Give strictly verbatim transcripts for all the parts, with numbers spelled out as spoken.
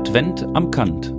Advent am Kant.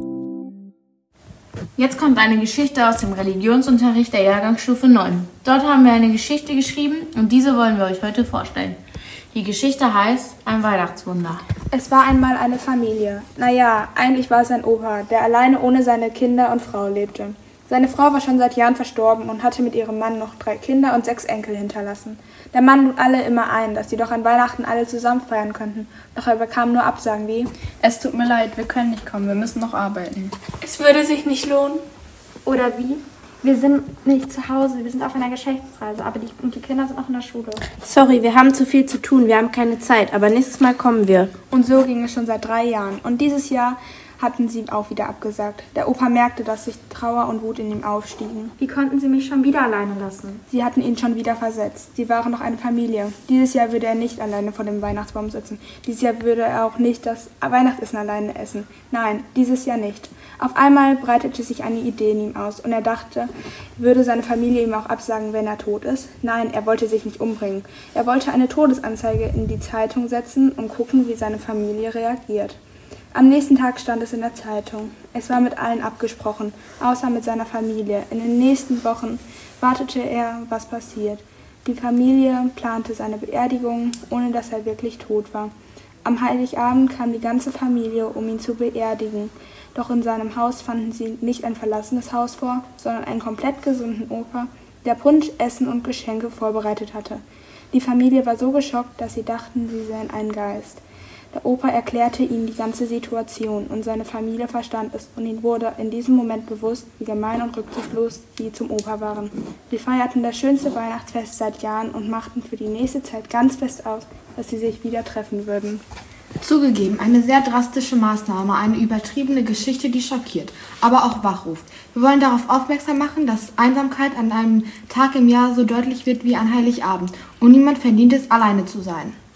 Jetzt kommt eine Geschichte aus dem Religionsunterricht der Jahrgangsstufe neun. Dort haben wir eine Geschichte geschrieben und diese wollen wir euch heute vorstellen. Die Geschichte heißt Ein Weihnachtswunder. Es war einmal eine Familie. Naja, eigentlich war es ein Opa, der alleine ohne seine Kinder und Frau lebte. Seine Frau war schon seit Jahren verstorben und hatte mit ihrem Mann noch drei Kinder und sechs Enkel hinterlassen. Der Mann lud alle immer ein, dass sie doch an Weihnachten alle zusammen feiern könnten. Doch er bekam nur Absagen wie: Es tut mir leid, wir können nicht kommen, wir müssen noch arbeiten. Es würde sich nicht lohnen. Oder wie: Wir sind nicht zu Hause, wir sind auf einer Geschäftsreise, aber die, und die Kinder sind noch in der Schule. Sorry, wir haben zu viel zu tun, wir haben keine Zeit, aber nächstes Mal kommen wir. Und so ging es schon seit drei Jahren. Und dieses Jahr hatten sie auch wieder abgesagt. Der Opa merkte, dass sich Trauer und Wut in ihm aufstiegen. Wie konnten sie mich schon wieder alleine lassen? Sie hatten ihn schon wieder versetzt. Sie waren noch eine Familie. Dieses Jahr würde er nicht alleine vor dem Weihnachtsbaum sitzen. Dieses Jahr würde er auch nicht das Weihnachtsessen alleine essen. Nein, dieses Jahr nicht. Auf einmal breitete sich eine Idee in ihm aus und er dachte, würde seine Familie ihm auch absagen, wenn er tot ist? Nein, er wollte sich nicht umbringen. Er wollte eine Todesanzeige in die Zeitung setzen und gucken, wie seine Familie reagiert. Am nächsten Tag stand es in der Zeitung. Es war mit allen abgesprochen, außer mit seiner Familie. In den nächsten Wochen wartete er, was passiert. Die Familie plante seine Beerdigung, ohne dass er wirklich tot war. Am Heiligabend kam die ganze Familie, um ihn zu beerdigen. Doch in seinem Haus fanden sie nicht ein verlassenes Haus vor, sondern einen komplett gesunden Opa, der Punsch, Essen und Geschenke vorbereitet hatte. Die Familie war so geschockt, dass sie dachten, sie sähen einen Geist. Der Opa erklärte ihnen die ganze Situation und seine Familie verstand es und ihnen wurde in diesem Moment bewusst, wie gemein und rücksichtslos sie zum Opa waren. Sie feierten das schönste Weihnachtsfest seit Jahren und machten für die nächste Zeit ganz fest aus, dass sie sich wieder treffen würden. Zugegeben, eine sehr drastische Maßnahme, eine übertriebene Geschichte, die schockiert, aber auch wachruft. Wir wollen darauf aufmerksam machen, dass Einsamkeit an einem Tag im Jahr so deutlich wird wie an Heiligabend und niemand verdient es, alleine zu sein.